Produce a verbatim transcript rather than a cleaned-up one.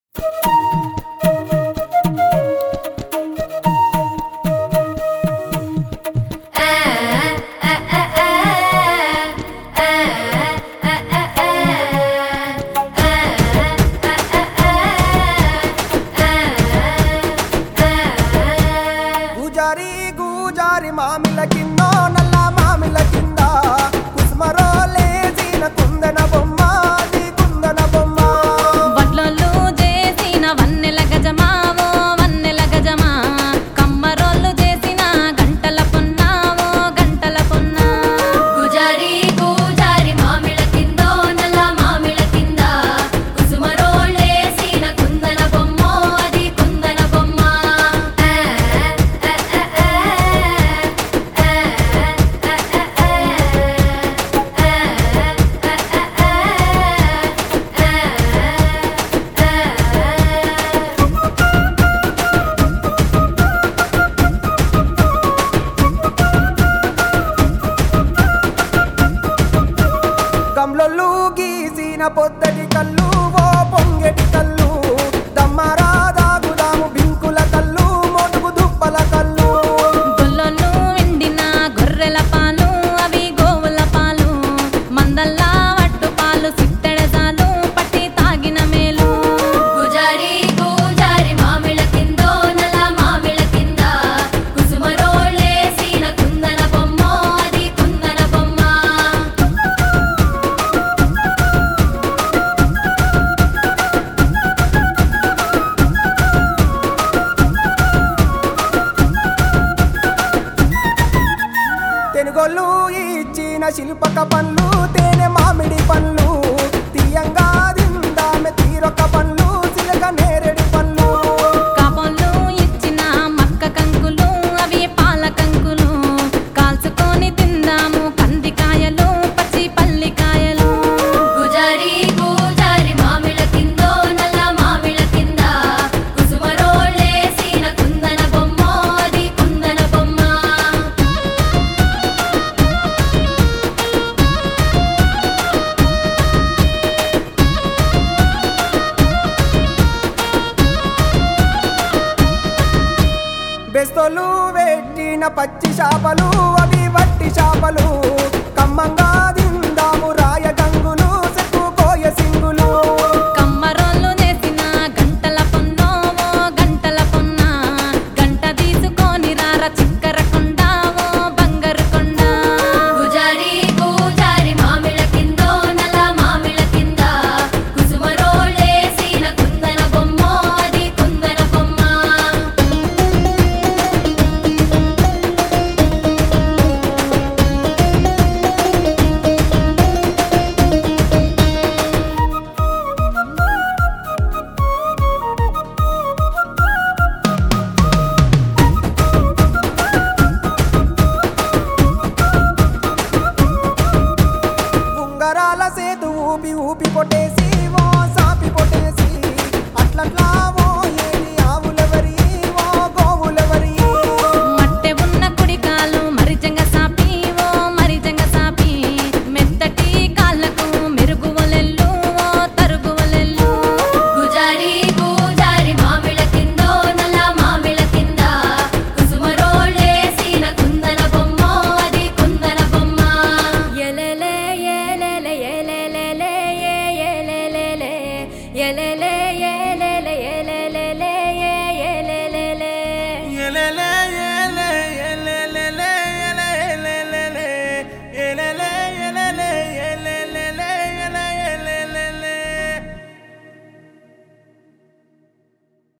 గూజారి గూజారి మామిల కిందో నల్ల మామిల కింద కుస్మరోలే జీన కుందన బొమ్మ నీ కుందన బొమ్మ వడ్లొల్లు చేసిన వన్నెల గజమావో వన్నెల గజమా కమ్మరోళ్ళు చేసిన గంటల పొన్నావో గంటల పొన్నా గుజారి గుజారి మామిళ్ళ కిందో నల్ల మామిళ్ళ కింద కుసుమరోళ్ళేసిన కుందన బొమ్మ అది కుందన బొమ్మ గమ్లొల్లు గీసిన పొద్దటి కళ్ళు ఓ పొంగెటి కళ్ళు దమ్మరా దాగుదాము బింకుల కళ్ళు మోటుకు దుప్పల కళ్ళు గొల్లొల్లు ఎండిన గొర్రెల పాలు అవి గోవుల పాలు మందల్లా వట్టు పాలు సిట్టెడజాలు పట్టి తాగిన మేలు గుజారి గుజారి మామిళ్ళ కిందో నల్ల మామిళ్ళ కింద కుసుమరోళ్ళేసిన కుందన బొమ్మ అది కుందన బొమ్మ తెనుగొల్లు ఇచ్చిన శిల్పక పండ్లు తేనె మామిడి పండ్లు తీయంగా దిందామె తీరొక పండ్లు చిలక నేరేడి పండ్లు కాపోళ్ళు ఇచ్చిన మక్క కంకులు అవి పాల కంకులు కాల్చుకొని తిందాము కందికాయలు పచ్చి పల్లికాయలు గుజారి గుజారి మామిళ్ళ కిందో నల్ల మామిళ్ళ కింద కుసుమరోళ్ళేసిన కుందన బొమ్మ అది కుందన బొమ్మ బెస్తోలు పెట్టిన పచ్చి చేపలు అవి వట్టి చేపలు కమ్మంగా దిందాము రాయ గంగులు సెక్కు కోయ సింగులు